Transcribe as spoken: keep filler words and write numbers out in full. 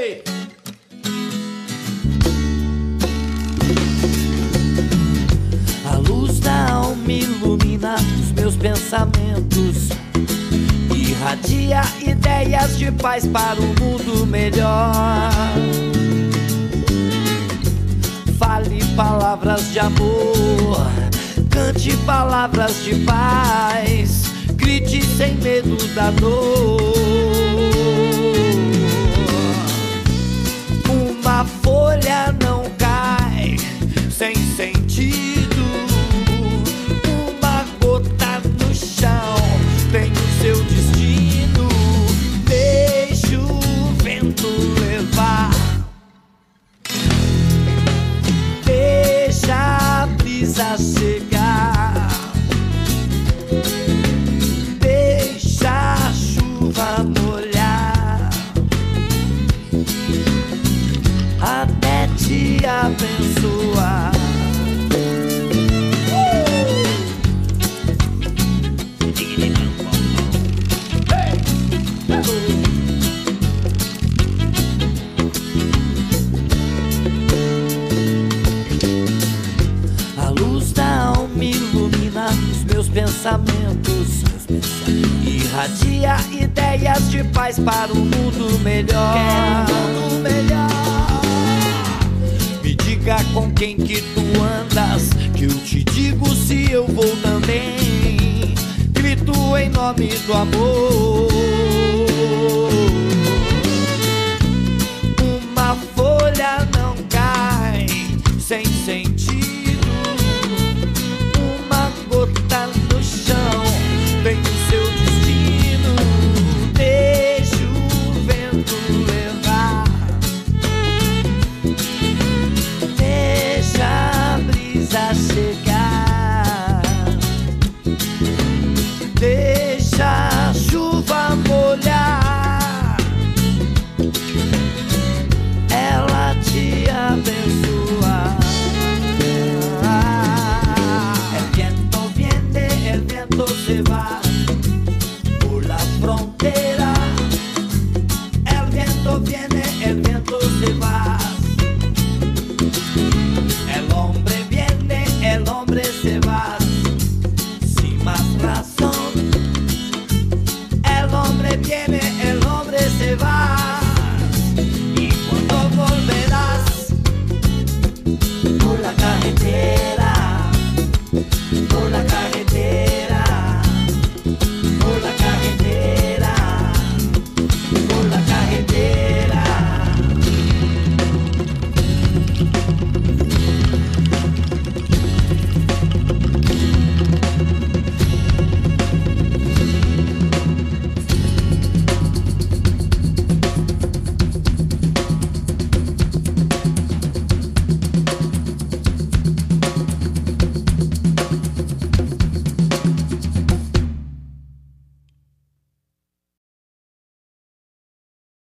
Ei! A luz da alma ilumina os meus pensamentos, irradia ideias de paz para um mundo melhor. Fale palavras de amor, cante palavras de paz, grite sem medo da dor. Uma folha não cai sem sentido, uma gota no chão tem o seu destino. Deixa o vento levar, deixa a brisa chegar, deixa a chuva molhar, até te abençoar. A luz da alma ilumina os meus pensamentos, irradia ideias de paz para um mundo melhor. Quero um mundo melhor. Me diga com quem que tu andas, que eu te digo se eu vou também. Grito em nome do amor. Uma folha não cai sem sentido, uma gota no chão tem o seu destino. Deixa o vento levar, deixa a brisa chegar, deixa a chuva molhar, ela te abençoa. El viento viene, el viento se va.